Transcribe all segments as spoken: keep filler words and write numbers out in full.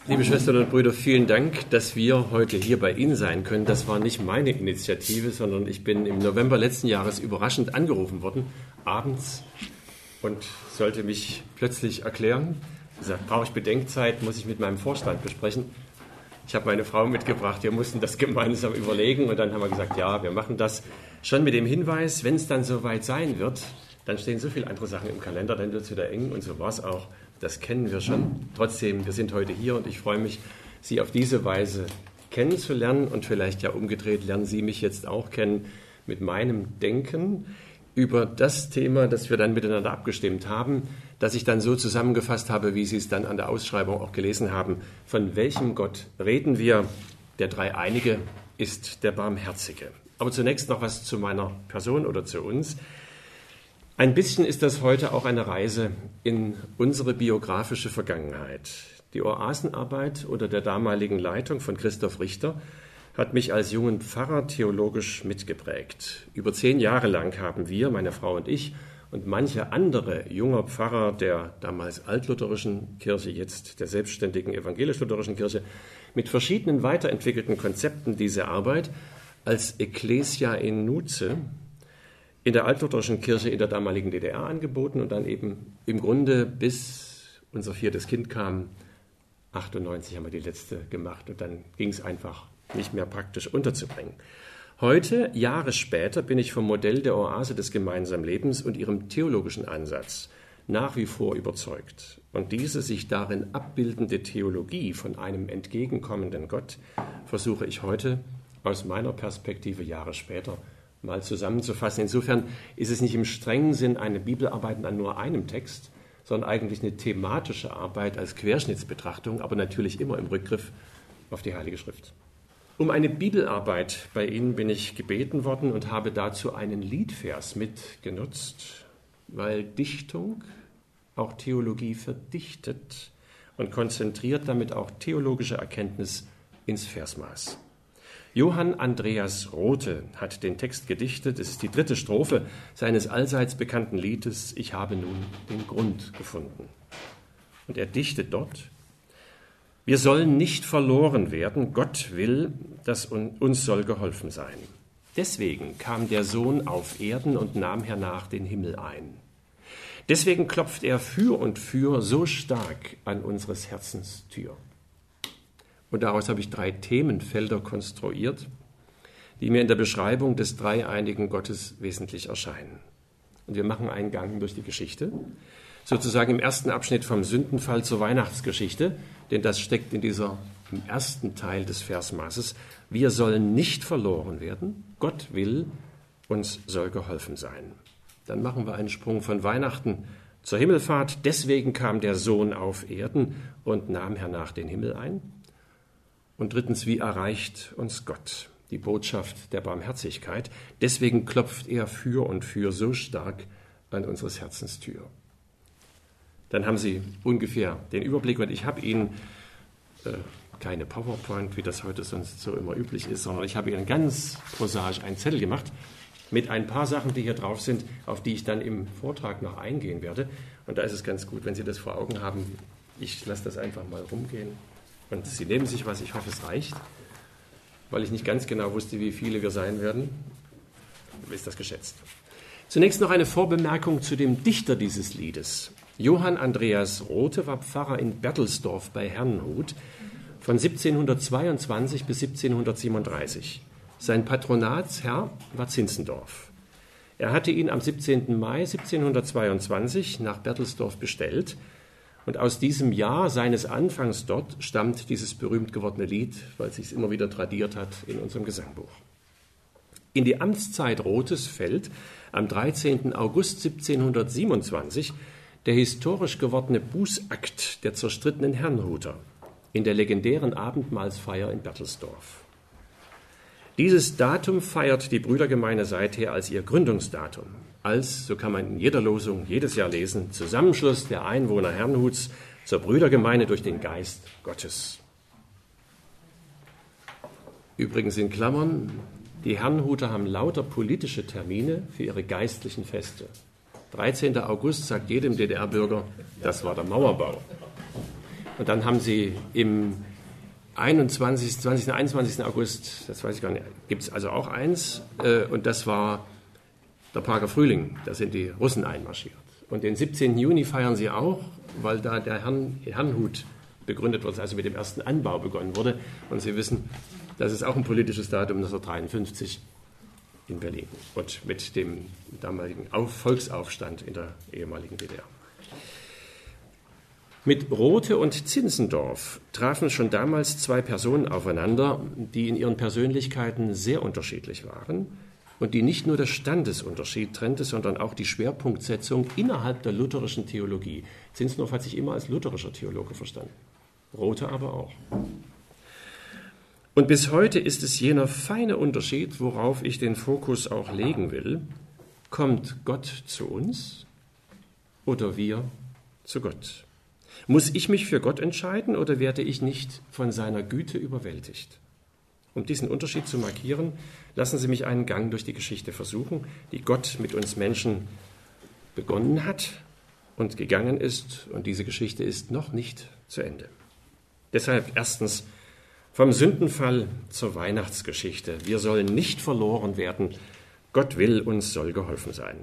Liebe Schwestern und Brüder, vielen Dank, dass wir heute hier bei Ihnen sein können. Das war nicht meine Initiative, sondern ich bin im November letzten Jahres überraschend angerufen worden, abends, und sollte mich plötzlich erklären. Ich gesagt, brauche ich Bedenkzeit, muss ich mit meinem Vorstand besprechen. Ich habe meine Frau mitgebracht, wir mussten das gemeinsam überlegen und dann haben wir gesagt, ja, wir machen das. Schon mit dem Hinweis, wenn es dann soweit sein wird, dann stehen so viele andere Sachen im Kalender, dann wird es wieder eng und so war es auch. Das kennen wir schon. Trotzdem, wir sind heute hier und ich freue mich, Sie auf diese Weise kennenzulernen und vielleicht ja umgedreht lernen Sie mich jetzt auch kennen mit meinem Denken über das Thema, das wir dann miteinander abgestimmt haben, das ich dann so zusammengefasst habe, wie Sie es dann an der Ausschreibung auch gelesen haben. Von welchem Gott reden wir? Der Dreieinige ist der Barmherzige. Aber zunächst noch was zu meiner Person oder zu uns. Ein bisschen ist das heute auch eine Reise in unsere biografische Vergangenheit. Die Oasenarbeit unter der damaligen Leitung von Christoph Richter hat mich als jungen Pfarrer theologisch mitgeprägt. Über zehn Jahre lang haben wir, meine Frau und ich, und manche andere junger Pfarrer der damals altlutherischen Kirche, jetzt der selbstständigen evangelisch-lutherischen Kirche, mit verschiedenen weiterentwickelten Konzepten diese Arbeit als Ecclesia in Nuce in der altlutherischen Kirche in der damaligen D D R angeboten und dann eben im Grunde bis unser viertes Kind kam, achtundneunzig haben wir die letzte gemacht und dann ging es einfach nicht mehr praktisch unterzubringen. Heute, Jahre später, bin ich vom Modell der Oase des gemeinsamen Lebens und ihrem theologischen Ansatz nach wie vor überzeugt. Und diese sich darin abbildende Theologie von einem entgegenkommenden Gott versuche ich heute aus meiner Perspektive Jahre später mal zusammenzufassen. Insofern ist es nicht im strengen Sinn eine Bibelarbeit an nur einem Text, sondern eigentlich eine thematische Arbeit als Querschnittsbetrachtung, aber natürlich immer im Rückgriff auf die Heilige Schrift. Um eine Bibelarbeit bei Ihnen bin ich gebeten worden und habe dazu einen Liedvers mitgenutzt, weil Dichtung auch Theologie verdichtet und konzentriert damit auch theologische Erkenntnis ins Versmaß. Johann Andreas Rothe hat den Text gedichtet. Es ist die dritte Strophe seines allseits bekannten Liedes »Ich habe nun den Grund gefunden«. Und er dichtet dort: Wir sollen nicht verloren werden, Gott will, dass uns soll geholfen sein. Deswegen kam der Sohn auf Erden und nahm hernach den Himmel ein. Deswegen klopft er für und für so stark an unseres Herzens Tür. Und daraus habe ich drei Themenfelder konstruiert, die mir in der Beschreibung des dreieinigen Gottes wesentlich erscheinen. Und wir machen einen Gang durch die Geschichte, sozusagen im ersten Abschnitt vom Sündenfall zur Weihnachtsgeschichte, denn das steckt in dieser, im ersten Teil des Versmaßes. Wir sollen nicht verloren werden, Gott will, uns soll geholfen sein. Dann machen wir einen Sprung von Weihnachten zur Himmelfahrt. Deswegen kam der Sohn auf Erden und nahm hernach den Himmel ein. Und drittens, wie erreicht uns Gott? Die Botschaft der Barmherzigkeit. Deswegen klopft er für und für so stark an unseres Herzens Tür. Dann haben Sie ungefähr den Überblick und ich habe Ihnen äh, keine PowerPoint, wie das heute sonst so immer üblich ist, sondern ich habe Ihnen ganz prosaisch einen Zettel gemacht mit ein paar Sachen, die hier drauf sind, auf die ich dann im Vortrag noch eingehen werde. Und da ist es ganz gut, wenn Sie das vor Augen haben. Ich lasse das einfach mal rumgehen. Und Sie nehmen sich was, ich hoffe, es reicht, weil ich nicht ganz genau wusste, wie viele wir sein werden. Ist das geschätzt. Zunächst noch eine Vorbemerkung zu dem Dichter dieses Liedes. Johann Andreas Rothe war Pfarrer in Berthelsdorf bei Herrnhut von siebzehnhundertzweiundzwanzig bis siebzehnhundertsiebenunddreißig. Sein Patronatsherr war Zinzendorf. Er hatte ihn am siebzehnten Mai siebzehnhundertzweiundzwanzig nach Berthelsdorf bestellt. Und aus diesem Jahr seines Anfangs dort stammt dieses berühmt gewordene Lied, weil es sich immer wieder tradiert hat in unserem Gesangbuch. In die Amtszeit Rothes fällt am dreizehnten August siebzehnhundertsiebenundzwanzig der historisch gewordene Bußakt der zerstrittenen Herrnhuter in der legendären Abendmahlsfeier in Berthelsdorf. Dieses Datum feiert die Brüdergemeine seither als ihr Gründungsdatum. Als, so kann man in jeder Losung jedes Jahr lesen, Zusammenschluss der Einwohner Herrnhuts zur Brüdergemeine durch den Geist Gottes. Übrigens in Klammern, die Herrnhuter haben lauter politische Termine für ihre geistlichen Feste. dreizehnten August sagt jedem D D R-Bürger, das war der Mauerbau. Und dann haben sie im einundzwanzigsten, zwanzigsten, einundzwanzigsten August, das weiß ich gar nicht, gibt es also auch eins, äh, und das war der Prager Frühling, da sind die Russen einmarschiert. Und den siebzehnten Juni feiern sie auch, weil da der Herrn, Herrnhut begründet wurde, also mit dem ersten Anbau begonnen wurde. Und Sie wissen, das ist auch ein politisches Datum, neunzehnhundertdreiundfünfzig in Berlin und mit dem damaligen Auf- Volksaufstand in der ehemaligen D D R. Mit Rothe und Zinzendorf trafen schon damals zwei Personen aufeinander, die in ihren Persönlichkeiten sehr unterschiedlich waren und die nicht nur der Standesunterschied trennte, sondern auch die Schwerpunktsetzung innerhalb der lutherischen Theologie. Zinzendorf hat sich immer als lutherischer Theologe verstanden, Rothe aber auch. Und bis heute ist es jener feine Unterschied, worauf ich den Fokus auch legen will. Kommt Gott zu uns oder wir zu Gott? Muss ich mich für Gott entscheiden oder werde ich nicht von seiner Güte überwältigt? Um diesen Unterschied zu markieren, lassen Sie mich einen Gang durch die Geschichte versuchen, die Gott mit uns Menschen begonnen hat und gegangen ist. Und diese Geschichte ist noch nicht zu Ende. Deshalb erstens vom Sündenfall zur Weihnachtsgeschichte. Wir sollen nicht verloren werden. Gott will, uns soll geholfen sein.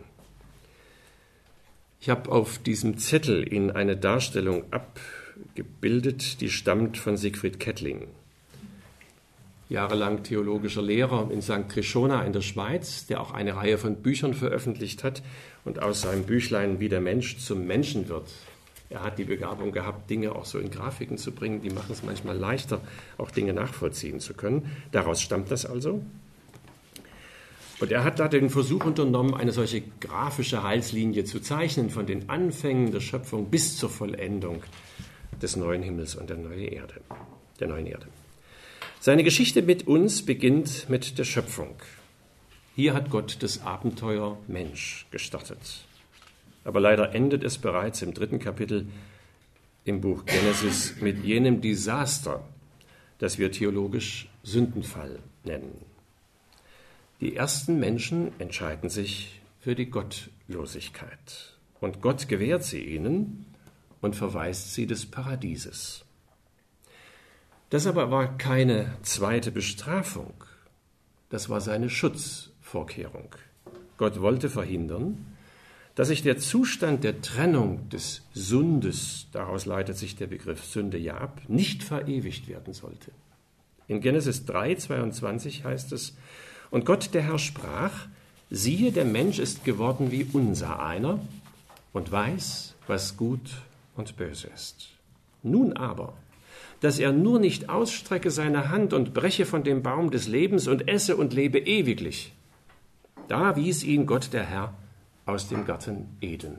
Ich habe auf diesem Zettel Ihnen eine Darstellung abgebildet, die stammt von Siegfried Kettling. Jahrelang theologischer Lehrer in Sankt Krishona in der Schweiz, der auch eine Reihe von Büchern veröffentlicht hat und aus seinem Büchlein Wie der Mensch zum Menschen wird. Er hat die Begabung gehabt, Dinge auch so in Grafiken zu bringen, die machen es manchmal leichter, auch Dinge nachvollziehen zu können. Daraus stammt das also. Und er hat da den Versuch unternommen, eine solche grafische Heilslinie zu zeichnen, von den Anfängen der Schöpfung bis zur Vollendung des neuen Himmels und der neuen Erde, der neuen Erde. Seine Geschichte mit uns beginnt mit der Schöpfung. Hier hat Gott das Abenteuer Mensch gestartet. Aber leider endet es bereits im dritten Kapitel im Buch Genesis mit jenem Desaster, das wir theologisch Sündenfall nennen. Die ersten Menschen entscheiden sich für die Gottlosigkeit. Und Gott gewährt sie ihnen und verweist sie des Paradieses. Das aber war keine zweite Bestrafung. Das war seine Schutzvorkehrung. Gott wollte verhindern, dass sich der Zustand der Trennung des Sundes, daraus leitet sich der Begriff Sünde ja ab, nicht verewigt werden sollte. In Genesis drei, zweiundzwanzig heißt es, und Gott der Herr sprach, siehe, der Mensch ist geworden wie unser einer und weiß, was gut und böse ist. Nun aber, dass er nur nicht ausstrecke seine Hand und breche von dem Baum des Lebens und esse und lebe ewiglich. Da wies ihn Gott der Herr aus dem Garten Eden.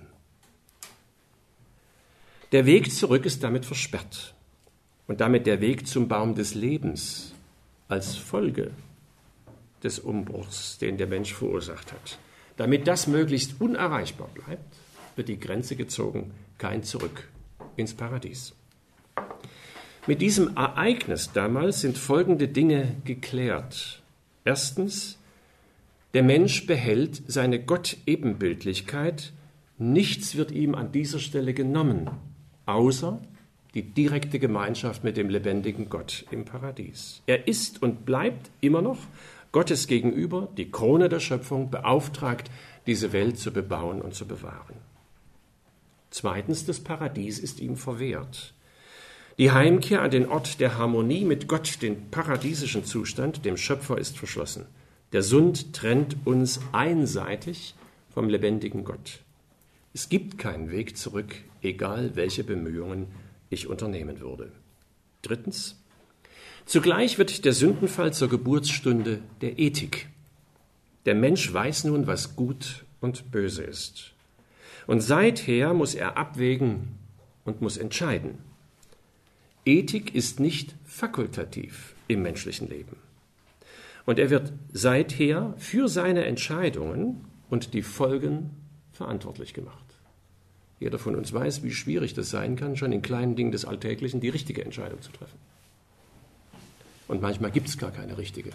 Der Weg zurück ist damit versperrt und damit der Weg zum Baum des Lebens als Folge des Umbruchs, den der Mensch verursacht hat. Damit das möglichst unerreichbar bleibt, wird die Grenze gezogen, kein Zurück ins Paradies. Mit diesem Ereignis damals sind folgende Dinge geklärt. Erstens, der Mensch behält seine Gott-Ebenbildlichkeit, nichts wird ihm an dieser Stelle genommen, außer die direkte Gemeinschaft mit dem lebendigen Gott im Paradies. Er ist und bleibt immer noch Gottes gegenüber, die Krone der Schöpfung, beauftragt, diese Welt zu bebauen und zu bewahren. Zweitens, das Paradies ist ihm verwehrt. Die Heimkehr an den Ort der Harmonie mit Gott, den paradiesischen Zustand, dem Schöpfer, ist verschlossen. Der Sund trennt uns einseitig vom lebendigen Gott. Es gibt keinen Weg zurück, egal welche Bemühungen ich unternehmen würde. Drittens, zugleich wird der Sündenfall zur Geburtsstunde der Ethik. Der Mensch weiß nun, was gut und böse ist. Und seither muss er abwägen und muss entscheiden. Ethik ist nicht fakultativ im menschlichen Leben. Und er wird seither für seine Entscheidungen und die Folgen verantwortlich gemacht. Jeder von uns weiß, wie schwierig das sein kann, schon in kleinen Dingen des Alltäglichen die richtige Entscheidung zu treffen. Und manchmal gibt es gar keine richtige.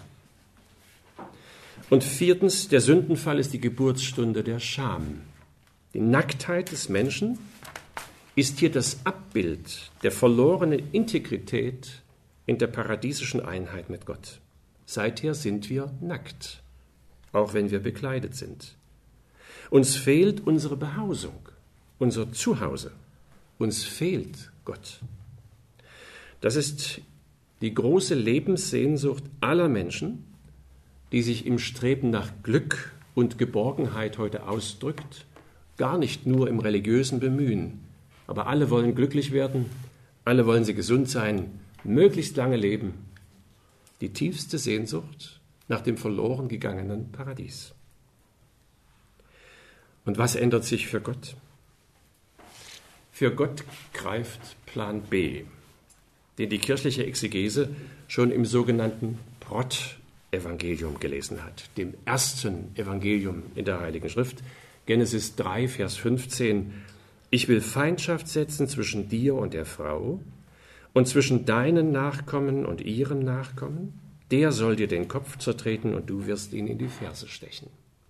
Und viertens, der Sündenfall ist die Geburtsstunde der Scham. Die Nacktheit des Menschen ist hier das Abbild der verlorenen Integrität in der paradiesischen Einheit mit Gott. Seither sind wir nackt, auch wenn wir bekleidet sind. Uns fehlt unsere Behausung, unser Zuhause. Uns fehlt Gott. Das ist die große Lebenssehnsucht aller Menschen, die sich im Streben nach Glück und Geborgenheit heute ausdrückt, gar nicht nur im religiösen Bemühen. Aber alle wollen glücklich werden, alle wollen sie gesund sein, möglichst lange leben. Die tiefste Sehnsucht nach dem verloren gegangenen Paradies. Und was ändert sich für Gott? Für Gott greift Plan B, den die kirchliche Exegese schon im sogenannten Prot-Evangelium gelesen hat, dem ersten Evangelium in der Heiligen Schrift, Genesis drei, Vers fünfzehn. Ich will Feindschaft setzen zwischen dir und der Frau und zwischen deinen Nachkommen und ihrem Nachkommen. Der soll dir den Kopf zertreten und du wirst ihn in die Ferse stechen.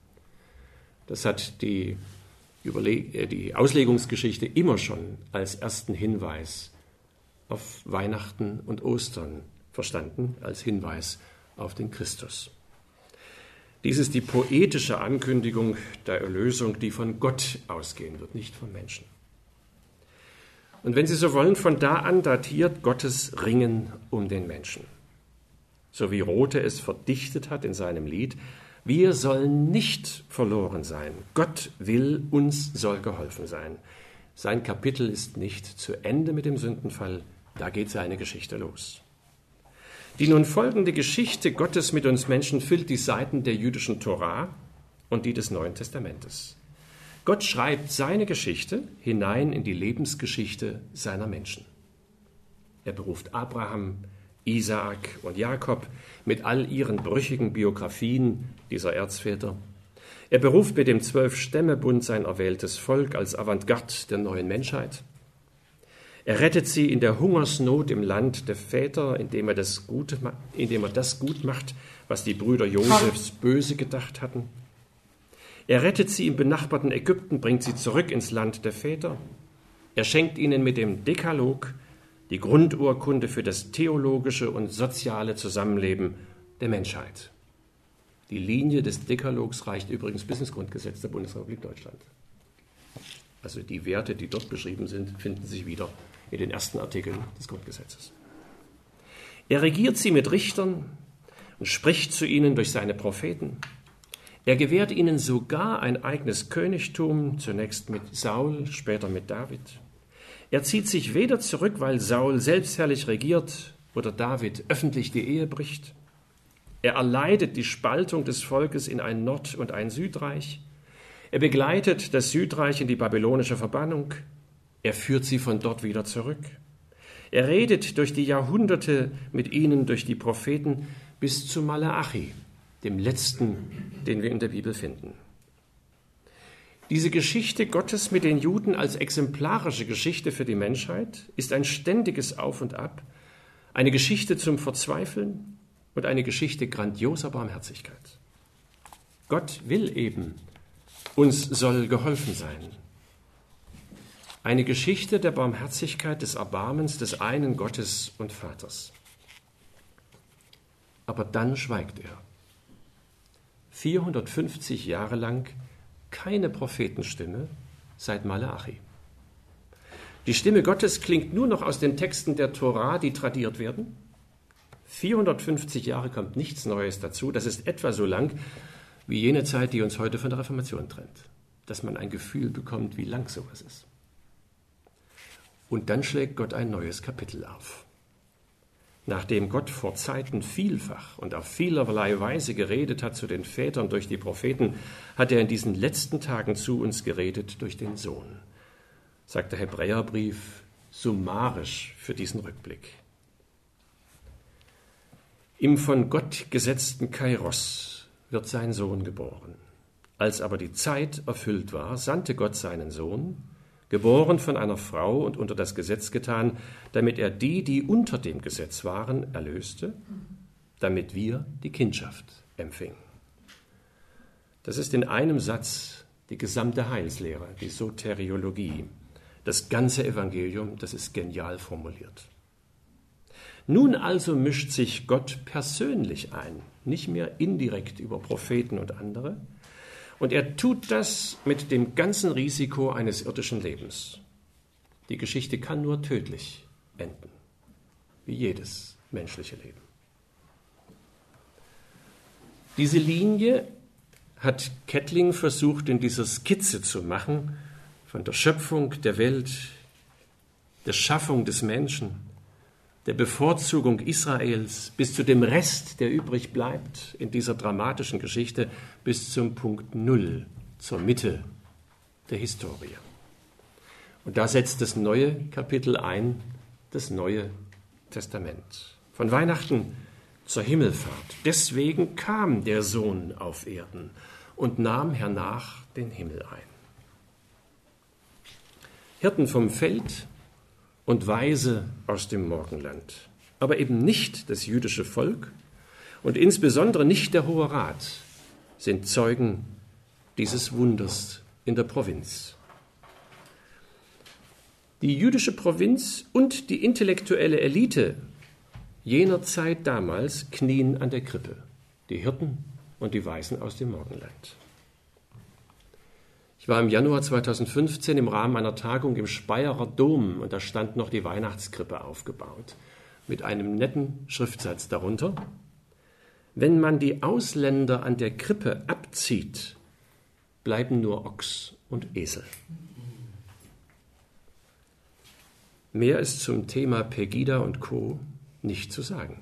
Das hat die, Überle- die Auslegungsgeschichte immer schon als ersten Hinweis auf Weihnachten und Ostern verstanden, als Hinweis auf den Christus. Dies ist die poetische Ankündigung der Erlösung, die von Gott ausgehen wird, nicht von Menschen. Und wenn Sie so wollen, von da an datiert Gottes Ringen um den Menschen. So wie Rothe es verdichtet hat in seinem Lied, wir sollen nicht verloren sein. Gott will, uns soll geholfen sein. Sein Kapitel ist nicht zu Ende mit dem Sündenfall, da geht seine Geschichte los. Die nun folgende Geschichte Gottes mit uns Menschen füllt die Seiten der jüdischen Tora und die des Neuen Testamentes. Gott schreibt seine Geschichte hinein in die Lebensgeschichte seiner Menschen. Er beruft Abraham, Isaak und Jakob mit all ihren brüchigen Biografien dieser Erzväter. Er beruft mit dem Zwölf-Stämme-Bund sein erwähltes Volk als Avantgarde der neuen Menschheit. Er rettet sie in der Hungersnot im Land der Väter, indem er das gut, indem er das gut macht, was die Brüder Josefs böse gedacht hatten. Er rettet sie im benachbarten Ägypten, bringt sie zurück ins Land der Väter. Er schenkt ihnen mit dem Dekalog die Grundurkunde für das theologische und soziale Zusammenleben der Menschheit. Die Linie des Dekalogs reicht übrigens bis ins Grundgesetz der Bundesrepublik Deutschland. Also die Werte, die dort beschrieben sind, finden sich wieder in den ersten Artikeln des Grundgesetzes. Er regiert sie mit Richtern und spricht zu ihnen durch seine Propheten. Er gewährt ihnen sogar ein eigenes Königtum, zunächst mit Saul, später mit David. Er zieht sich weder zurück, weil Saul selbstherrlich regiert oder David öffentlich die Ehe bricht. Er erleidet die Spaltung des Volkes in ein Nord- und ein Südreich. Er begleitet das Südreich in die babylonische Verbannung. Er führt sie von dort wieder zurück. Er redet durch die Jahrhunderte mit ihnen, durch die Propheten, bis zu Maleachi, dem letzten, den wir in der Bibel finden. Diese Geschichte Gottes mit den Juden als exemplarische Geschichte für die Menschheit ist ein ständiges Auf und Ab, eine Geschichte zum Verzweifeln und eine Geschichte grandioser Barmherzigkeit. Gott will eben, uns soll geholfen sein. Eine Geschichte der Barmherzigkeit, des Erbarmens des einen Gottes und Vaters. Aber dann schweigt er. vierhundertfünfzig Jahre lang keine Prophetenstimme seit Maleachi. Die Stimme Gottes klingt nur noch aus den Texten der Tora, die tradiert werden. vierhundertfünfzig Jahre kommt nichts Neues dazu. Das ist etwa so lang wie jene Zeit, die uns heute von der Reformation trennt. Dass man ein Gefühl bekommt, wie lang sowas ist. Und dann schlägt Gott ein neues Kapitel auf. Nachdem Gott vor Zeiten vielfach und auf vielerlei Weise geredet hat zu den Vätern durch die Propheten, hat er in diesen letzten Tagen zu uns geredet durch den Sohn, sagt der Hebräerbrief summarisch für diesen Rückblick. Im von Gott gesetzten Kairos wird sein Sohn geboren. Als aber die Zeit erfüllt war, sandte Gott seinen Sohn, geboren von einer Frau und unter das Gesetz getan, damit er die, die unter dem Gesetz waren, erlöste, damit wir die Kindschaft empfingen. Das ist in einem Satz die gesamte Heilslehre, die Soteriologie. Das ganze Evangelium, das ist genial formuliert. Nun also mischt sich Gott persönlich ein, nicht mehr indirekt über Propheten und andere. Und er tut das mit dem ganzen Risiko eines irdischen Lebens. Die Geschichte kann nur tödlich enden, wie jedes menschliche Leben. Diese Linie hat Kettling versucht, in dieser Skizze zu machen, von der Schöpfung der Welt, der Schaffung des Menschen, der Bevorzugung Israels bis zu dem Rest, der übrig bleibt in dieser dramatischen Geschichte, bis zum Punkt Null, zur Mitte der Historie. Und da setzt das neue Kapitel ein, das Neue Testament. Von Weihnachten zur Himmelfahrt. Deswegen kam der Sohn auf Erden und nahm hernach den Himmel ein. Hirten vom Feld und Weise aus dem Morgenland, aber eben nicht das jüdische Volk und insbesondere nicht der Hohe Rat sind Zeugen dieses Wunders in der Provinz. Die jüdische Provinz und die intellektuelle Elite jener Zeit damals knien an der Krippe, die Hirten und die Weisen aus dem Morgenland. Ich war im Januar zweitausendfünfzehn im Rahmen einer Tagung im Speyerer Dom und da stand noch die Weihnachtskrippe aufgebaut mit einem netten Schriftsatz darunter: Wenn man die Ausländer an der Krippe abzieht, bleiben nur Ochs und Esel. Mehr ist zum Thema Pegida und Co. nicht zu sagen.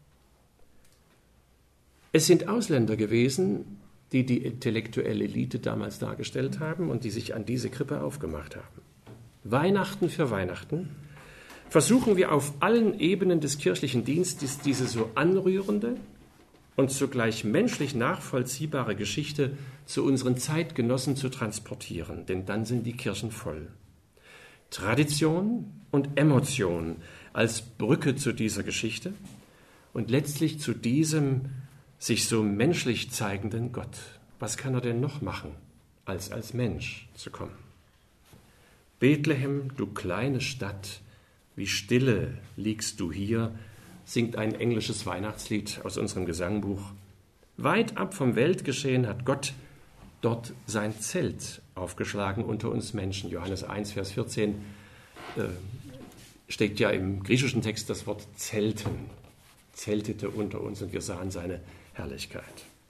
Es sind Ausländer gewesen, die die intellektuelle Elite damals dargestellt haben und die sich an diese Krippe aufgemacht haben. Weihnachten für Weihnachten versuchen wir auf allen Ebenen des kirchlichen Dienstes diese so anrührende und zugleich menschlich nachvollziehbare Geschichte zu unseren Zeitgenossen zu transportieren, denn dann sind die Kirchen voll. Tradition und Emotion als Brücke zu dieser Geschichte und letztlich zu diesem sich so menschlich zeigenden Gott. Was kann er denn noch machen, als als Mensch zu kommen? Bethlehem, du kleine Stadt, wie stille liegst du hier, singt ein englisches Weihnachtslied aus unserem Gesangbuch. Weit ab vom Weltgeschehen hat Gott dort sein Zelt aufgeschlagen unter uns Menschen. Johannes eins, Vers vierzehn äh, steht ja im griechischen Text das Wort Zelten. Zeltete unter uns und wir sahen seine Herrlichkeit.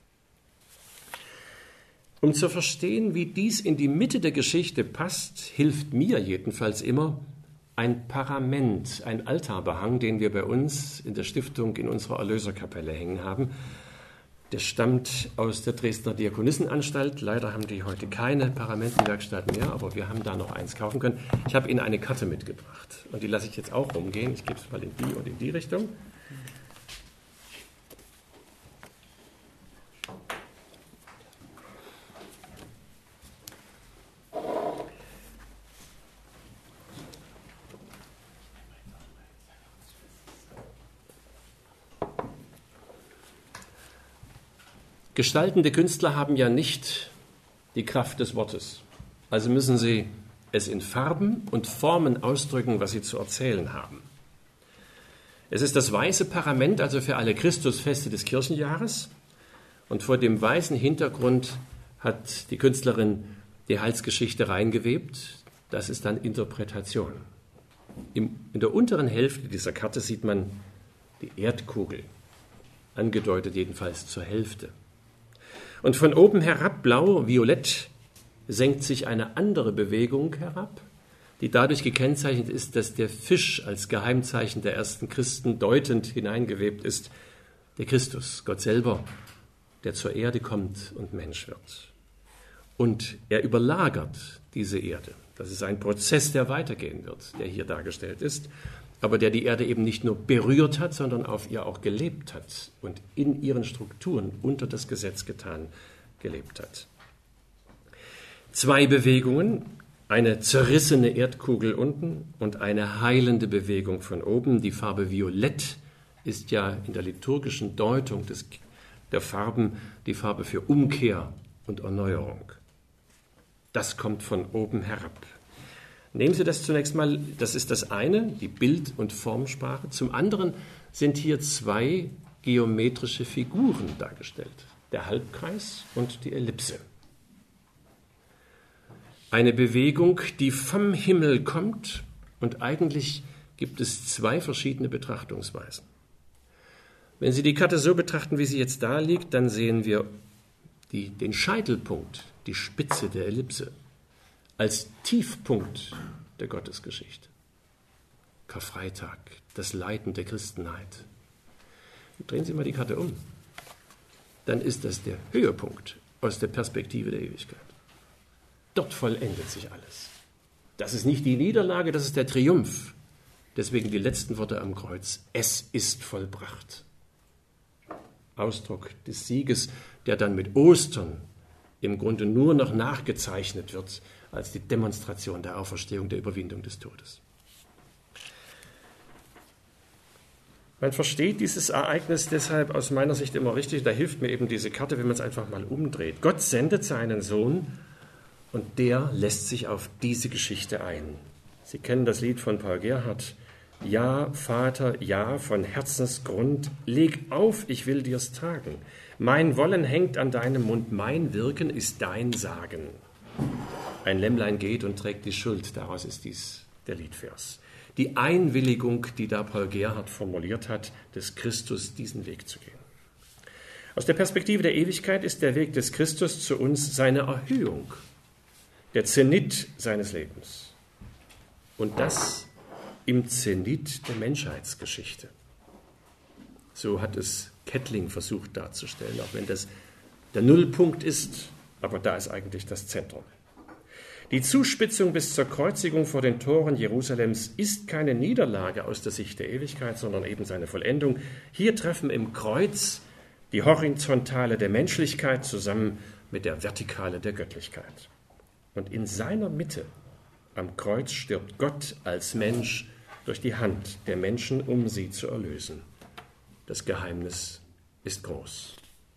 Um zu verstehen, wie dies in die Mitte der Geschichte passt, hilft mir jedenfalls immer ein Parament, ein Altarbehang, den wir bei uns in der Stiftung in unserer Erlöserkapelle hängen haben. Der stammt aus der Dresdner Diakonissenanstalt. Leider haben die heute keine Paramentenwerkstatt mehr, aber wir haben da noch eins kaufen können. Ich habe Ihnen eine Karte mitgebracht und die lasse ich jetzt auch rumgehen. Ich gebe es mal in die und in die Richtung. Gestaltende Künstler haben ja nicht die Kraft des Wortes. Also müssen sie es in Farben und Formen ausdrücken, was sie zu erzählen haben. Es ist das weiße Parament, also für alle Christusfeste des Kirchenjahres. Und vor dem weißen Hintergrund hat die Künstlerin die Heilsgeschichte reingewebt. Das ist dann Interpretation. Im, in der unteren Hälfte dieser Karte sieht man die Erdkugel, angedeutet jedenfalls zur Hälfte. Und von oben herab, blau, violett, senkt sich eine andere Bewegung herab, die dadurch gekennzeichnet ist, dass der Fisch als Geheimzeichen der ersten Christen deutend hineingewebt ist, der Christus, Gott selber, der zur Erde kommt und Mensch wird. Und er überlagert diese Erde. Das ist ein Prozess, der weitergehen wird, der hier dargestellt ist, aber der die Erde eben nicht nur berührt hat, sondern auf ihr auch gelebt hat und in ihren Strukturen unter das Gesetz getan gelebt hat. Zwei Bewegungen, eine zerrissene Erdkugel unten und eine heilende Bewegung von oben. Die Farbe Violett ist ja in der liturgischen Deutung des, der Farben die Farbe für Umkehr und Erneuerung. Das kommt von oben herab. Nehmen Sie das zunächst mal, das ist das eine, die Bild- und Formsprache. Zum anderen sind hier zwei geometrische Figuren dargestellt, der Halbkreis und die Ellipse. Eine Bewegung, die vom Himmel kommt, und eigentlich gibt es zwei verschiedene Betrachtungsweisen. Wenn Sie die Karte so betrachten, wie sie jetzt da liegt, dann sehen wir die, den Scheitelpunkt, die Spitze der Ellipse, als Tiefpunkt der Gottesgeschichte. Karfreitag, das Leiden der Christenheit. Drehen Sie mal die Karte um. Dann ist das der Höhepunkt aus der Perspektive der Ewigkeit. Dort vollendet sich alles. Das ist nicht die Niederlage, das ist der Triumph. Deswegen die letzten Worte am Kreuz. Es ist vollbracht. Ausdruck des Sieges, der dann mit Ostern im Grunde nur noch nachgezeichnet wird als die Demonstration der Auferstehung, der Überwindung des Todes. Man versteht dieses Ereignis deshalb aus meiner Sicht immer richtig. Da hilft mir eben diese Karte, wenn man es einfach mal umdreht. Gott sendet seinen Sohn und der lässt sich auf diese Geschichte ein. Sie kennen das Lied von Paul Gerhardt. Ja, Vater, ja, von Herzensgrund, leg auf, ich will dir's tagen. Mein Wollen hängt an deinem Mund, mein Wirken ist dein Sagen. Ein Lämmlein geht und trägt die Schuld, daraus ist dies der Liedvers. Die Einwilligung, die da Paul Gerhardt formuliert hat, des Christus diesen Weg zu gehen. Aus der Perspektive der Ewigkeit ist der Weg des Christus zu uns seine Erhöhung, der Zenit seines Lebens. Und das im Zenit der Menschheitsgeschichte. So hat es Kettling versucht darzustellen, auch wenn das der Nullpunkt ist, aber da ist eigentlich das Zentrum. Die Zuspitzung bis zur Kreuzigung vor den Toren Jerusalems ist keine Niederlage aus der Sicht der Ewigkeit, sondern eben seine Vollendung. Hier treffen im Kreuz die Horizontale der Menschlichkeit zusammen mit der Vertikale der Göttlichkeit. Und in seiner Mitte am Kreuz stirbt Gott als Mensch durch die Hand der Menschen, um sie zu erlösen. Das Geheimnis ist groß.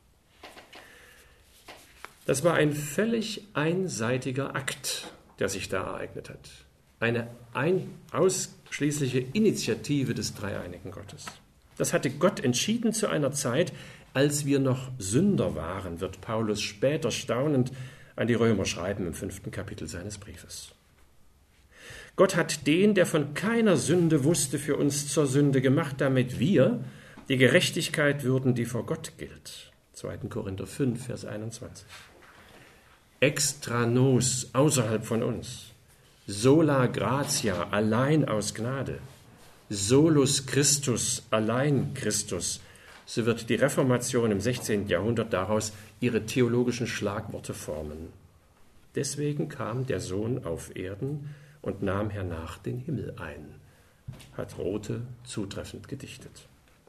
Das war ein völlig einseitiger Akt, der sich da ereignet hat. Eine ein, ausschließliche Initiative des dreieinigen Gottes. Das hatte Gott entschieden zu einer Zeit, als wir noch Sünder waren, wird Paulus später staunend an die Römer schreiben im fünften Kapitel seines Briefes. Gott hat den, der von keiner Sünde wusste, für uns zur Sünde gemacht, damit wir die Gerechtigkeit würden, die vor Gott gilt. zweiter Korinther fünf, Vers einundzwanzig. Extra nos, außerhalb von uns. Sola gratia, allein aus Gnade. Solus Christus, allein Christus. So wird die Reformation im sechzehnten Jahrhundert daraus ihre theologischen Schlagworte formen. Deswegen kam der Sohn auf Erden und nahm hernach den Himmel ein, hat Rothe zutreffend gedichtet.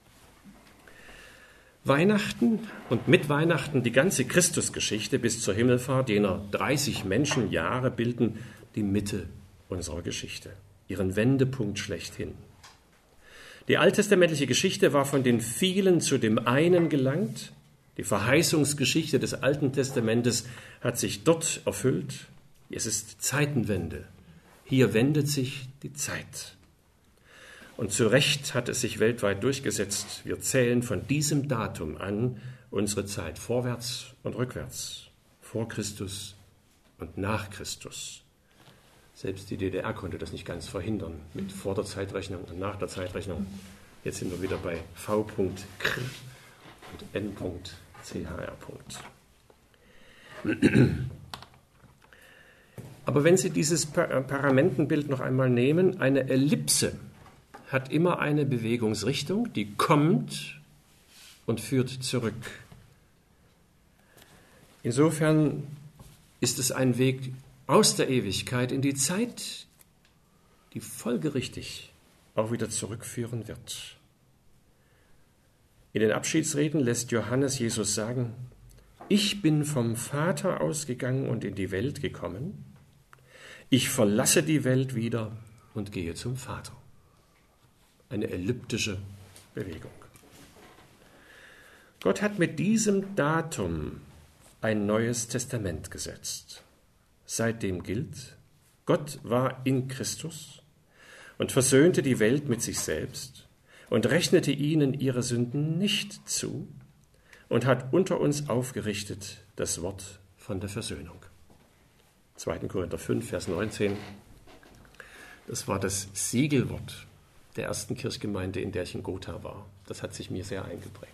Weihnachten und mit Weihnachten die ganze Christusgeschichte bis zur Himmelfahrt jener dreißig Menschenjahre bilden die Mitte unserer Geschichte, ihren Wendepunkt schlechthin. Die alttestamentliche Geschichte war von den vielen zu dem einen gelangt. Die Verheißungsgeschichte des Alten Testamentes hat sich dort erfüllt. Es ist Zeitenwende. Hier wendet sich die Zeit. Und zu Recht hat es sich weltweit durchgesetzt. Wir zählen von diesem Datum an unsere Zeit vorwärts und rückwärts, vor Christus und nach Christus. Selbst die D D R konnte das nicht ganz verhindern, mit vor der Zeitrechnung und nach der Zeitrechnung. Jetzt sind wir wieder bei V.Kr und N.Chr. Aber wenn Sie dieses Paramentenbild noch einmal nehmen, eine Ellipse hat immer eine Bewegungsrichtung, die kommt und führt zurück. Insofern ist es ein Weg aus der Ewigkeit in die Zeit, die folgerichtig auch wieder zurückführen wird. In den Abschiedsreden lässt Johannes Jesus sagen: Ich bin vom Vater ausgegangen und in die Welt gekommen. Ich verlasse die Welt wieder und gehe zum Vater. Eine elliptische Bewegung. Gott hat mit diesem Datum ein neues Testament gesetzt. Seitdem gilt: Gott war in Christus und versöhnte die Welt mit sich selbst und rechnete ihnen ihre Sünden nicht zu und hat unter uns aufgerichtet das Wort von der Versöhnung. zweiter Korinther fünf, Vers neunzehn. Das war das Siegelwort der ersten Kirchgemeinde, in der ich in Gotha war. Das hat sich mir sehr eingeprägt.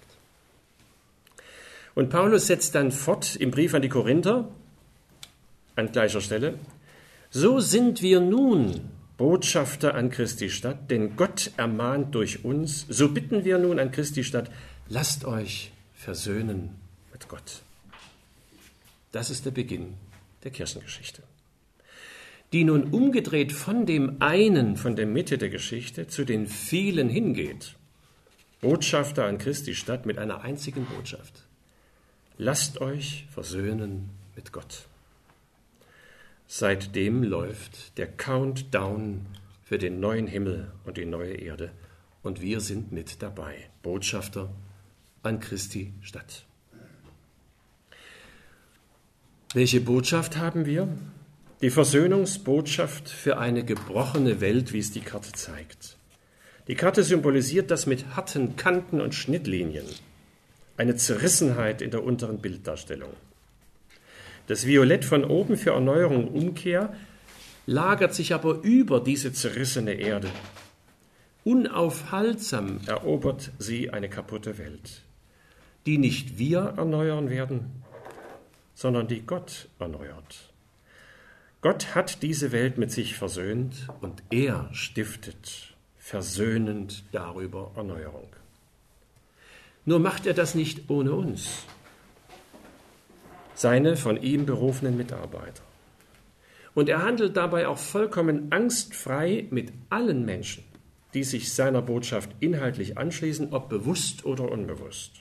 Und Paulus setzt dann fort im Brief an die Korinther an gleicher Stelle: So sind wir nun Botschafter an Christi Stadt, denn Gott ermahnt durch uns. So bitten wir nun an Christi Stadt: Lasst euch versöhnen mit Gott. Das ist der Beginn der Kirchengeschichte, die nun umgedreht von dem einen, von der Mitte der Geschichte zu den vielen hingeht. Botschafter an Christi Stadt mit einer einzigen Botschaft: Lasst euch versöhnen mit Gott. Seitdem läuft der Countdown für den neuen Himmel und die neue Erde und wir sind mit dabei. Botschafter an Christi Stadt. Welche Botschaft haben wir? Die Versöhnungsbotschaft für eine gebrochene Welt, wie es die Karte zeigt. Die Karte symbolisiert das mit harten Kanten und Schnittlinien. Eine Zerrissenheit in der unteren Bilddarstellung. Das Violett von oben für Erneuerung und Umkehr lagert sich aber über diese zerrissene Erde. Unaufhaltsam erobert sie eine kaputte Welt, die nicht wir erneuern werden, sondern die Gott erneuert. Gott hat diese Welt mit sich versöhnt und er stiftet versöhnend darüber Erneuerung. Nur macht er das nicht ohne uns, seine von ihm berufenen Mitarbeiter. Und er handelt dabei auch vollkommen angstfrei mit allen Menschen, die sich seiner Botschaft inhaltlich anschließen, ob bewusst oder unbewusst.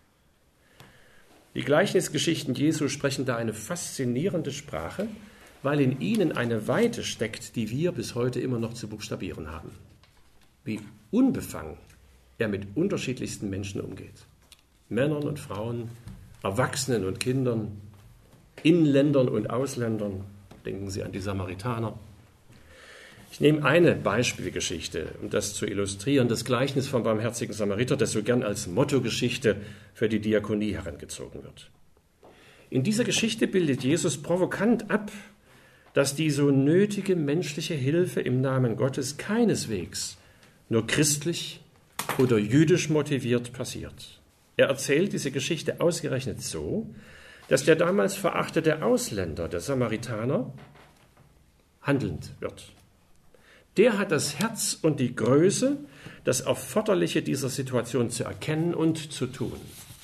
Die Gleichnisgeschichten Jesu sprechen da eine faszinierende Sprache, weil in ihnen eine Weite steckt, die wir bis heute immer noch zu buchstabieren haben. Wie unbefangen er mit unterschiedlichsten Menschen umgeht. Männern und Frauen, Erwachsenen und Kindern, Inländern und Ausländern. Denken Sie an die Samaritaner. Ich nehme eine Beispielgeschichte, um das zu illustrieren, das Gleichnis vom barmherzigen Samariter, das so gern als Mottogeschichte für die Diakonie herangezogen wird. In dieser Geschichte bildet Jesus provokant ab, dass die so nötige menschliche Hilfe im Namen Gottes keineswegs nur christlich oder jüdisch motiviert passiert. Er erzählt diese Geschichte ausgerechnet so, dass der damals verachtete Ausländer, der Samaritaner, handelnd wird. Der hat das Herz und die Größe, das Erforderliche dieser Situation zu erkennen und zu tun.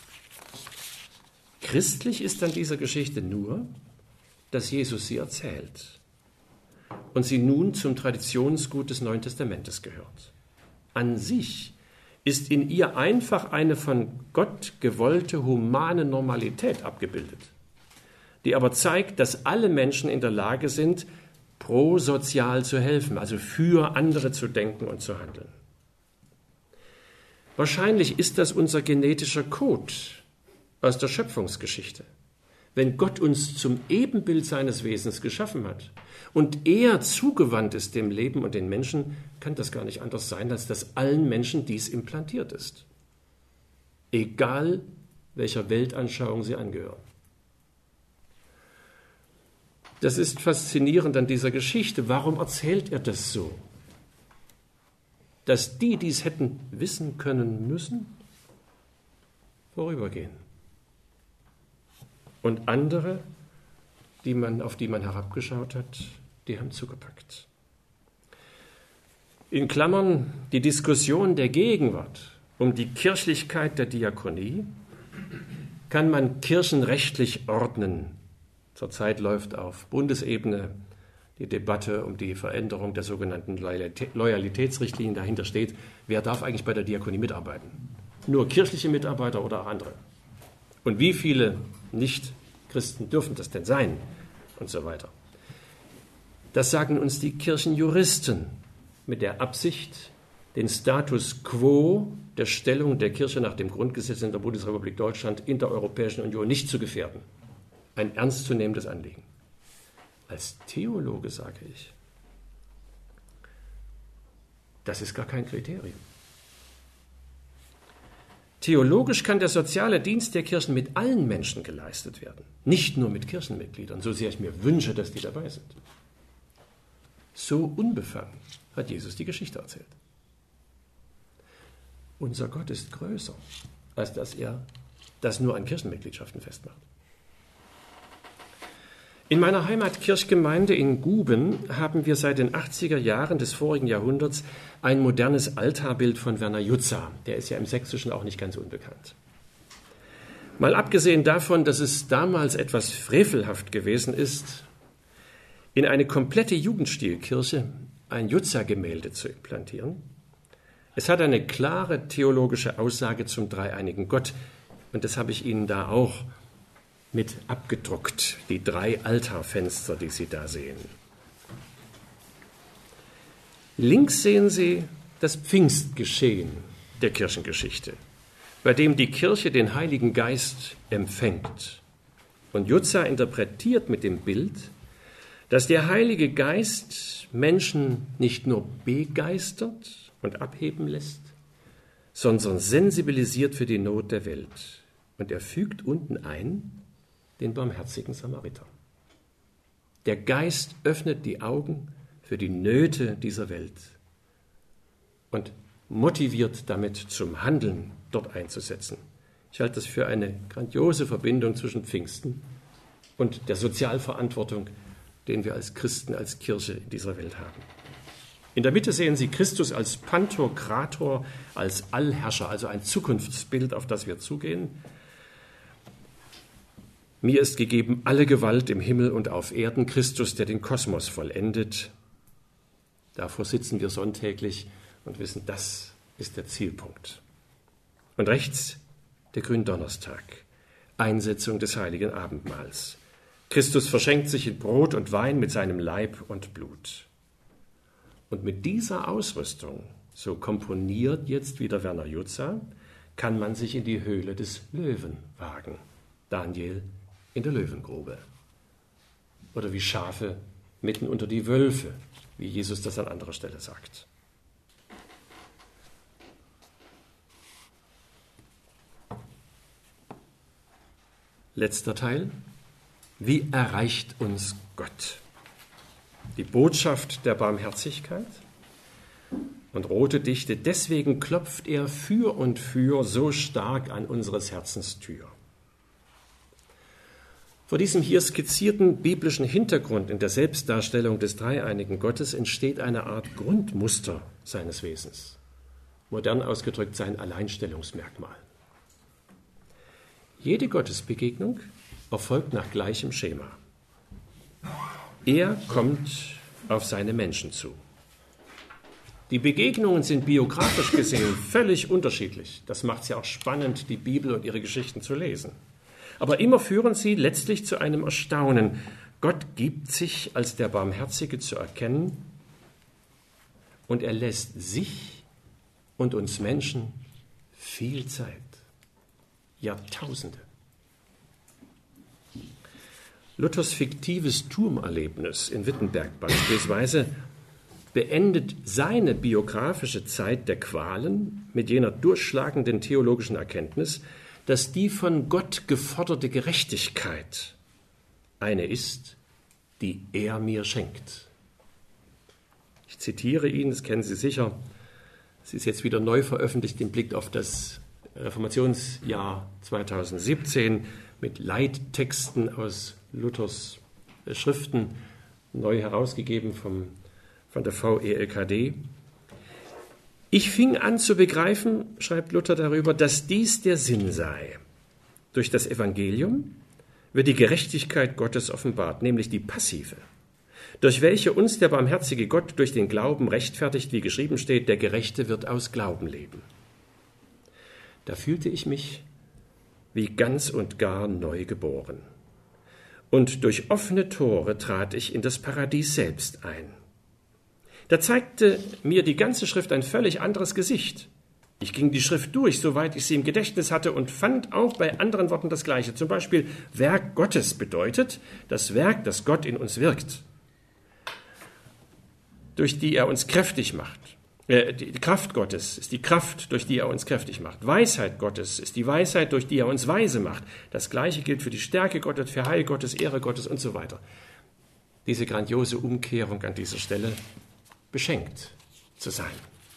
Christlich ist an dieser Geschichte nur, dass Jesus sie erzählt und sie nun zum Traditionsgut des Neuen Testamentes gehört. An sich ist in ihr einfach eine von Gott gewollte humane Normalität abgebildet, die aber zeigt, dass alle Menschen in der Lage sind, prosozial zu helfen, also für andere zu denken und zu handeln. Wahrscheinlich ist das unser genetischer Code aus der Schöpfungsgeschichte. Wenn Gott uns zum Ebenbild seines Wesens geschaffen hat und er zugewandt ist dem Leben und den Menschen, kann das gar nicht anders sein, als dass allen Menschen dies implantiert ist. Egal, welcher Weltanschauung sie angehören. Das ist faszinierend an dieser Geschichte. Warum erzählt er das so? Dass die, die es hätten wissen können müssen, vorübergehen. Und andere, die man, auf die man herabgeschaut hat, die haben zugepackt. In Klammern die Diskussion der Gegenwart um die Kirchlichkeit der Diakonie kann man kirchenrechtlich ordnen. Zurzeit läuft auf Bundesebene die Debatte um die Veränderung der sogenannten Loyalitätsrichtlinien. Dahinter steht, wer darf eigentlich bei der Diakonie mitarbeiten? Nur kirchliche Mitarbeiter oder auch andere? Und wie viele Nicht-Christen dürfen das denn sein? Und so weiter. Das sagen uns die Kirchenjuristen mit der Absicht, den Status quo der Stellung der Kirche nach dem Grundgesetz in der Bundesrepublik Deutschland in der Europäischen Union nicht zu gefährden. Ein ernstzunehmendes Anliegen. Als Theologe sage ich, Das ist gar kein Kriterium. Theologisch kann der soziale Dienst der Kirchen mit allen Menschen geleistet werden, nicht nur mit Kirchenmitgliedern, so sehr ich mir wünsche, dass die dabei sind. So unbefangen hat Jesus die Geschichte erzählt. Unser Gott ist größer, als dass er das nur an Kirchenmitgliedschaften festmacht. In meiner Heimatkirchgemeinde in Guben haben wir seit den achtziger Jahren des vorigen Jahrhunderts ein modernes Altarbild von Werner Jutza. Der ist ja im Sächsischen auch nicht ganz unbekannt. Mal abgesehen davon, dass es damals etwas frevelhaft gewesen ist, in eine komplette Jugendstilkirche ein Jutza-Gemälde zu implantieren. Es hat eine klare theologische Aussage zum dreieinigen Gott und das habe ich Ihnen da auch mit abgedruckt, die drei Altarfenster, die Sie da sehen. Links sehen Sie das Pfingstgeschehen der Kirchengeschichte, bei dem die Kirche den Heiligen Geist empfängt. Und Jutza interpretiert mit dem Bild, dass der Heilige Geist Menschen nicht nur begeistert und abheben lässt, sondern sensibilisiert für die Not der Welt. Und er fügt unten ein den barmherzigen Samariter. Der Geist öffnet die Augen für die Nöte dieser Welt und motiviert damit zum Handeln dort einzusetzen. Ich halte das für eine grandiose Verbindung zwischen Pfingsten und der Sozialverantwortung, den wir als Christen, als Kirche in dieser Welt haben. In der Mitte sehen Sie Christus als Pantokrator, als Allherrscher, also ein Zukunftsbild, auf das wir zugehen. Mir ist gegeben alle Gewalt im Himmel und auf Erden, Christus, der den Kosmos vollendet. Davor sitzen wir sonntäglich und wissen, das ist der Zielpunkt. Und rechts der Gründonnerstag, Einsetzung des heiligen Abendmahls. Christus verschenkt sich in Brot und Wein mit seinem Leib und Blut. Und mit dieser Ausrüstung, so komponiert jetzt wieder Werner Jutza, kann man sich in die Höhle des Löwen wagen. Daniel in der Löwengrube. Oder wie Schafe mitten unter die Wölfe, wie Jesus das an anderer Stelle sagt. Letzter Teil. Wie erreicht uns Gott? Die Botschaft der Barmherzigkeit. Und rote Dichte, deswegen klopft er für und für so stark an unseres Herzens Tür. Vor diesem hier skizzierten biblischen Hintergrund in der Selbstdarstellung des dreieinigen Gottes entsteht eine Art Grundmuster seines Wesens. Modern ausgedrückt sein Alleinstellungsmerkmal. Jede Gottesbegegnung erfolgt nach gleichem Schema. Er kommt auf seine Menschen zu. Die Begegnungen sind biografisch gesehen völlig unterschiedlich. Das macht es ja auch spannend, die Bibel und ihre Geschichten zu lesen. Aber immer führen sie letztlich zu einem Erstaunen. Gott gibt sich als der Barmherzige zu erkennen und er lässt sich und uns Menschen viel Zeit. Jahrtausende. Luthers fiktives Turmerlebnis in Wittenberg beispielsweise beendet seine biografische Zeit der Qualen mit jener durchschlagenden theologischen Erkenntnis, dass die von Gott geforderte Gerechtigkeit eine ist, die er mir schenkt. Ich zitiere ihn, das kennen Sie sicher, es ist jetzt wieder neu veröffentlicht im Blick auf das Reformationsjahr zweitausendsiebzehn mit Leittexten aus Luthers Schriften, neu herausgegeben vom, von der V E L K D. Ich fing an zu begreifen, schreibt Luther darüber, dass dies der Sinn sei. Durch das Evangelium wird die Gerechtigkeit Gottes offenbart, nämlich die passive, durch welche uns der barmherzige Gott durch den Glauben rechtfertigt, wie geschrieben steht, der Gerechte wird aus Glauben leben. Da fühlte ich mich wie ganz und gar neu geboren. Und durch offene Tore trat ich in das Paradies selbst ein. Da zeigte mir die ganze Schrift ein völlig anderes Gesicht. Ich ging die Schrift durch, soweit ich sie im Gedächtnis hatte, und fand auch bei anderen Worten das Gleiche. Zum Beispiel, Werk Gottes bedeutet das Werk, das Gott in uns wirkt, durch die er uns kräftig macht, Äh, die Kraft Gottes ist die Kraft, durch die er uns kräftig macht. Weisheit Gottes ist die Weisheit, durch die er uns weise macht. Das Gleiche gilt für die Stärke Gottes, für Heil Gottes, Ehre Gottes und so weiter. Diese grandiose Umkehrung an dieser Stelle, beschenkt zu sein.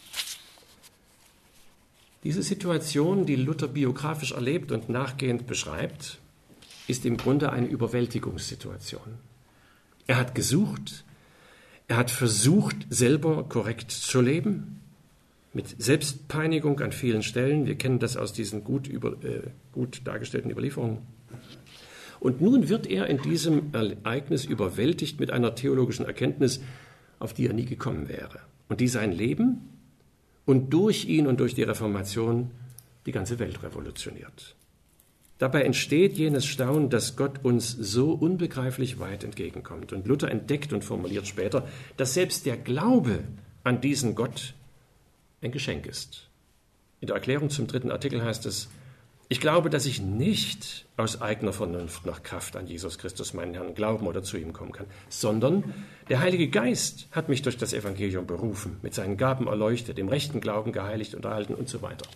Diese Situation, die Luther biografisch erlebt und nachgehend beschreibt, ist im Grunde eine Überwältigungssituation. Er hat gesucht, er hat versucht, selber korrekt zu leben, mit Selbstpeinigung an vielen Stellen. Wir kennen das aus diesen gut, über, äh, gut dargestellten Überlieferungen. Und nun wird er in diesem Ereignis überwältigt mit einer theologischen Erkenntnis, auf die er nie gekommen wäre. Und die sein Leben und durch ihn und durch die Reformation die ganze Welt revolutioniert. Dabei entsteht jenes Staunen, dass Gott uns so unbegreiflich weit entgegenkommt. Und Luther entdeckt und formuliert später, dass selbst der Glaube an diesen Gott ein Geschenk ist. In der Erklärung zum dritten Artikel heißt es: Ich glaube, dass ich nicht aus eigener Vernunft nach Kraft an Jesus Christus, meinen Herrn, glauben oder zu ihm kommen kann, sondern der Heilige Geist hat mich durch das Evangelium berufen, mit seinen Gaben erleuchtet, im rechten Glauben geheiligt und erhalten und so weiter.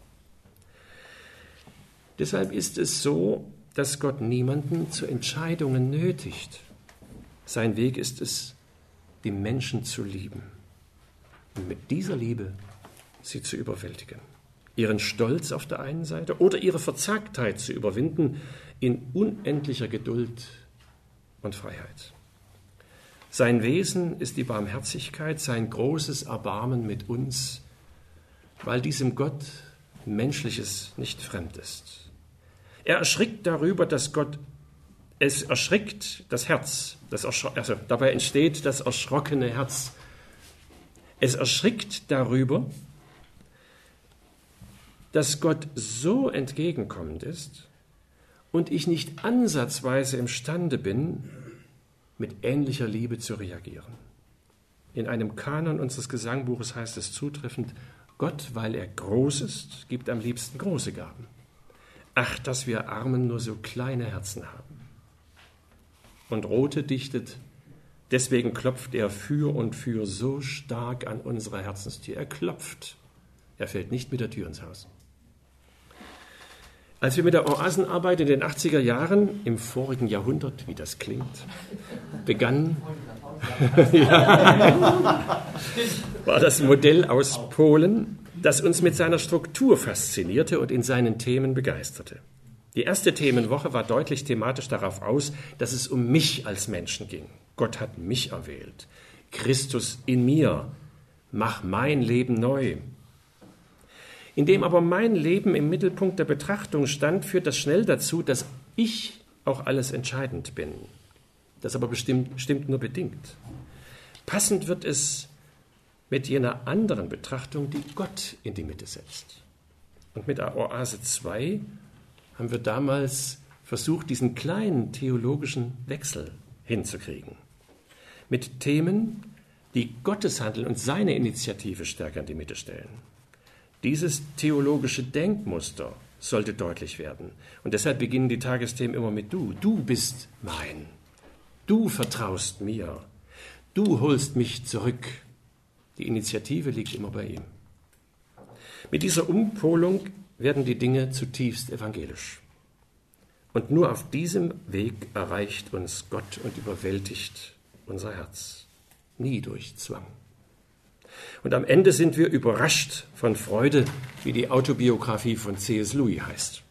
Deshalb ist es so, dass Gott niemanden zu Entscheidungen nötigt. Sein Weg ist es, die Menschen zu lieben und mit dieser Liebe sie zu überwältigen. Ihren Stolz auf der einen Seite oder ihre Verzagtheit zu überwinden in unendlicher Geduld und Freiheit. Sein Wesen ist die Barmherzigkeit, sein großes Erbarmen mit uns, weil diesem Gott Menschliches nicht fremd ist. Er erschrickt darüber, dass Gott, es erschrickt das Herz, das erschro- also dabei entsteht das erschrockene Herz. Es erschrickt darüber, dass Gott so entgegenkommend ist und ich nicht ansatzweise imstande bin, mit ähnlicher Liebe zu reagieren. In einem Kanon unseres Gesangbuches heißt es zutreffend: Gott, weil er groß ist, gibt am liebsten große Gaben. Ach, dass wir Armen nur so kleine Herzen haben. Und Rothe dichtet: Deswegen klopft er für und für so stark an unserer Herzenstür. Er klopft, er fällt nicht mit der Tür ins Haus. Als wir mit der Oasenarbeit in den achtziger Jahren im vorigen Jahrhundert, wie das klingt, begannen, ja, war das Modell aus Polen, das uns mit seiner Struktur faszinierte und in seinen Themen begeisterte. Die erste Themenwoche war deutlich thematisch darauf aus, dass es um mich als Menschen ging. Gott hat mich erwählt. Christus in mir. Mach mein Leben neu. Indem aber mein Leben im Mittelpunkt der Betrachtung stand, führt das schnell dazu, dass ich auch alles entscheidend bin. Das aber bestimmt, stimmt nur bedingt. Passend wird es mit jener anderen Betrachtung, die Gott in die Mitte setzt. Und mit der Oase zwei haben wir damals versucht, diesen kleinen theologischen Wechsel hinzukriegen. Mit Themen, die Gottes Handeln und seine Initiative stärker in die Mitte stellen. Dieses theologische Denkmuster sollte deutlich werden. Und deshalb beginnen die Tagesthemen immer mit Du. Du bist mein. Du vertraust mir. Du holst mich zurück. Die Initiative liegt immer bei ihm. Mit dieser Umpolung werden die Dinge zutiefst evangelisch. Und nur auf diesem Weg erreicht uns Gott und überwältigt unser Herz. Nie durch Zwang. Und am Ende sind wir überrascht von Freude, wie die Autobiografie von C S Lewis heißt.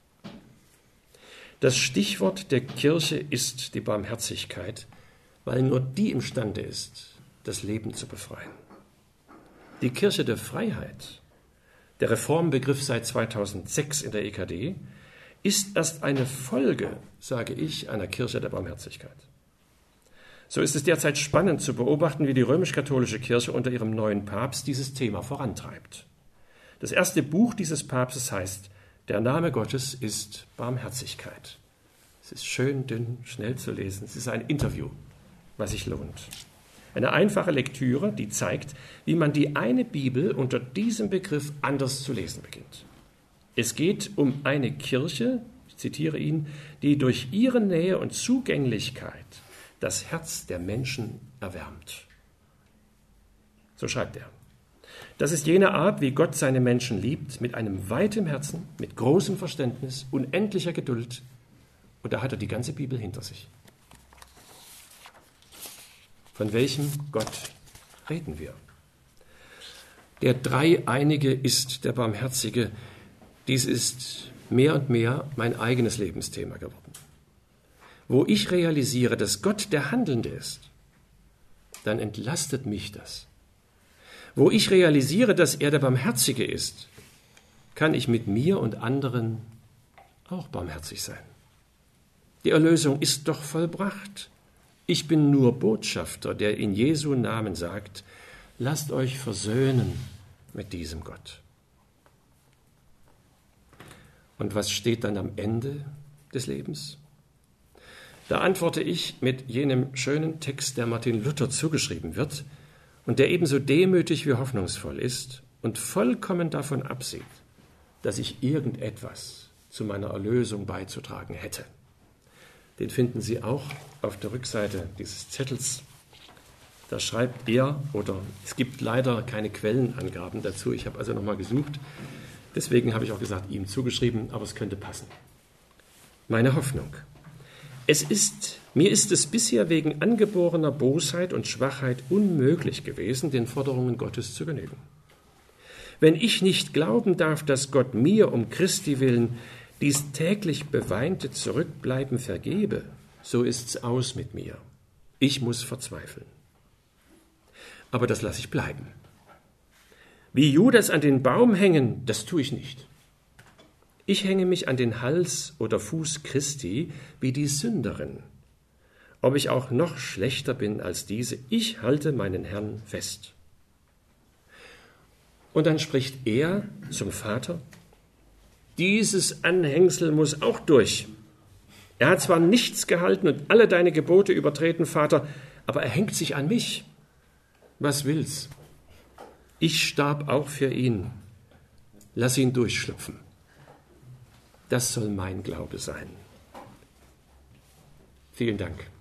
Das Stichwort der Kirche ist die Barmherzigkeit, weil nur die imstande ist, das Leben zu befreien. Die Kirche der Freiheit, der Reformbegriff seit zweitausendsechs in der E K D, ist erst eine Folge, sage ich, einer Kirche der Barmherzigkeit. So ist es derzeit spannend zu beobachten, wie die römisch-katholische Kirche unter ihrem neuen Papst dieses Thema vorantreibt. Das erste Buch dieses Papstes heißt: Der Name Gottes ist Barmherzigkeit. Es ist schön, dünn, schnell zu lesen. Es ist ein Interview, was sich lohnt. Eine einfache Lektüre, die zeigt, wie man die eine Bibel unter diesem Begriff anders zu lesen beginnt. Es geht um eine Kirche, ich zitiere ihn, die durch ihre Nähe und Zugänglichkeit das Herz der Menschen erwärmt. So schreibt er. Das ist jene Art, wie Gott seine Menschen liebt, mit einem weiten Herzen, mit großem Verständnis, unendlicher Geduld. Und da hat er die ganze Bibel hinter sich. Von welchem Gott reden wir? Der Dreieinige ist der Barmherzige. Dies ist mehr und mehr mein eigenes Lebensthema geworden. Wo ich realisiere, dass Gott der Handelnde ist, dann entlastet mich das. Wo ich realisiere, dass er der Barmherzige ist, kann ich mit mir und anderen auch barmherzig sein. Die Erlösung ist doch vollbracht. Ich bin nur Botschafter, der in Jesu Namen sagt, lasst euch versöhnen mit diesem Gott. Und was steht dann am Ende des Lebens? Da antworte ich mit jenem schönen Text, der Martin Luther zugeschrieben wird und der ebenso demütig wie hoffnungsvoll ist und vollkommen davon absieht, dass ich irgendetwas zu meiner Erlösung beizutragen hätte. Den finden Sie auch auf der Rückseite dieses Zettels. Da schreibt er, oder es gibt leider keine Quellenangaben dazu, ich habe also nochmal gesucht, deswegen habe ich auch gesagt, ihm zugeschrieben, aber es könnte passen. Meine Hoffnung. Es ist, mir ist es bisher wegen angeborener Bosheit und Schwachheit unmöglich gewesen, den Forderungen Gottes zu genügen. Wenn ich nicht glauben darf, dass Gott mir um Christi willen dies täglich beweinte Zurückbleiben vergebe, so ist's aus mit mir. Ich muss verzweifeln. Aber das lasse ich bleiben. Wie Judas an den Baum hängen, das tue ich nicht. Ich hänge mich an den Hals oder Fuß Christi wie die Sünderin. Ob ich auch noch schlechter bin als diese, ich halte meinen Herrn fest. Und dann spricht er zum Vater, dieses Anhängsel muss auch durch. Er hat zwar nichts gehalten und alle deine Gebote übertreten, Vater, aber er hängt sich an mich. Was will's? Ich starb auch für ihn. Lass ihn durchschlüpfen. Das soll mein Glaube sein. Vielen Dank.